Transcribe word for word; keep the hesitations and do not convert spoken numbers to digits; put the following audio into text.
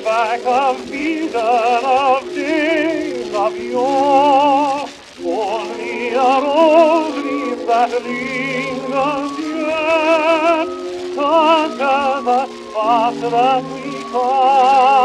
back a vision of days of yore. Only a rose leaf that lingers yet, touches the spot that we call